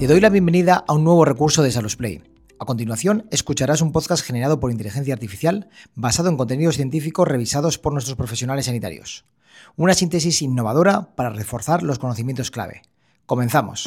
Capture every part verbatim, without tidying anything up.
Te doy la bienvenida a un nuevo recurso de SalusPlay. A continuación, escucharás un podcast generado por inteligencia artificial basado en contenidos científicos revisados por nuestros profesionales sanitarios. Una síntesis innovadora para reforzar los conocimientos clave. ¡Comenzamos!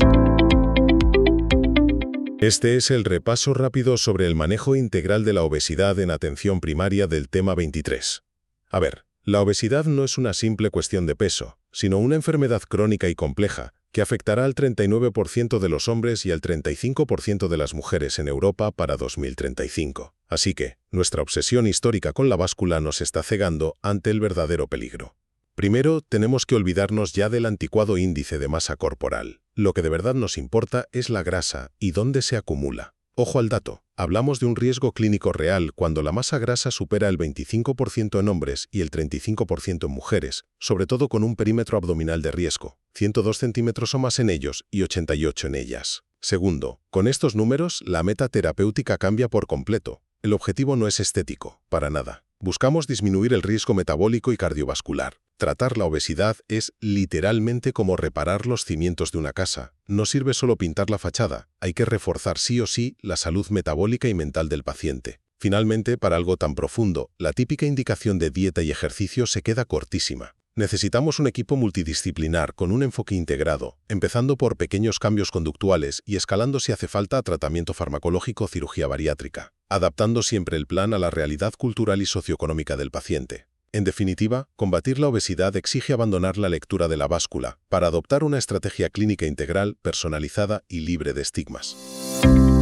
Este es el repaso rápido sobre el manejo integral de la obesidad en atención primaria del tema veintitrés. A ver, la obesidad no es una simple cuestión de peso, sino una enfermedad crónica y compleja que afectará al treinta y nueve por ciento de los hombres y al treinta y cinco por ciento de las mujeres en Europa para dos mil treinta y cinco. Así que, nuestra obsesión histórica con la báscula nos está cegando ante el verdadero peligro. Primero, tenemos que olvidarnos ya del anticuado índice de masa corporal. Lo que de verdad nos importa es la grasa y dónde se acumula. Ojo al dato, hablamos de un riesgo clínico real cuando la masa grasa supera el veinticinco por ciento en hombres y el treinta y cinco por ciento en mujeres, sobre todo con un perímetro abdominal de riesgo, ciento dos centímetros o más en ellos y ochenta y ocho en ellas. Segundo, con estos números, la meta terapéutica cambia por completo. El objetivo no es estético, para nada. Buscamos disminuir el riesgo metabólico y cardiovascular. Tratar la obesidad es literalmente como reparar los cimientos de una casa. No sirve solo pintar la fachada, hay que reforzar sí o sí la salud metabólica y mental del paciente. Finalmente, para algo tan profundo, la típica indicación de dieta y ejercicio se queda cortísima. Necesitamos un equipo multidisciplinar con un enfoque integrado, empezando por pequeños cambios conductuales y escalando si hace falta a tratamiento farmacológico o cirugía bariátrica, adaptando siempre el plan a la realidad cultural y socioeconómica del paciente. En definitiva, combatir la obesidad exige abandonar la lectura de la báscula para adoptar una estrategia clínica integral, personalizada y libre de estigmas.